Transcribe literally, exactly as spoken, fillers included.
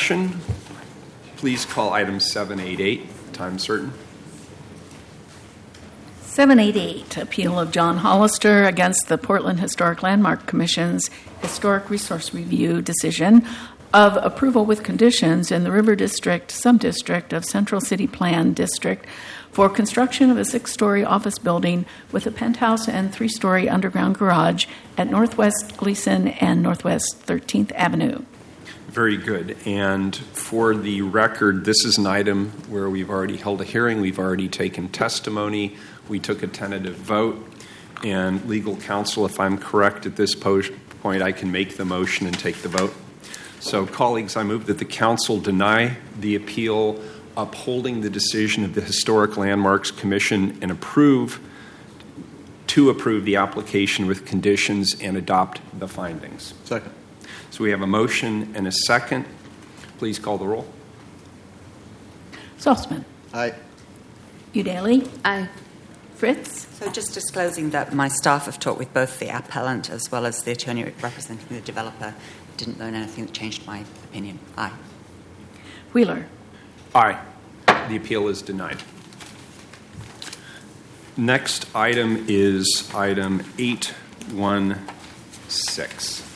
discussion? Please call item seven eighty-eight, time certain. seven eighty-eight, appeal of John Hollister against the Portland Historic Landmark Commission's Historic Resource Review decision of approval with conditions in the River District Subdistrict of Central City Plan District for construction of a six-story office building with a penthouse and three-story underground garage at Northwest Gleason and Northwest thirteenth Avenue. Very good. And for the record, this is an item where we've already held a hearing. We've already taken testimony. We took a tentative vote. And legal counsel, if I'm correct at this po- point, I can make the motion and take the vote. So, colleagues, I move that the council deny the appeal upholding the decision of the Historic Landmarks Commission and approve to approve the application with conditions and adopt the findings. Second. So we have a motion and a second. Please call the roll. Saltzman. Aye. Udaly. Aye. Fritz. So just disclosing that my staff have talked with both the appellant as well as the attorney representing the developer. Didn't learn anything that changed my opinion. Aye. Wheeler. Aye. The appeal is denied. Next item is item eight one six.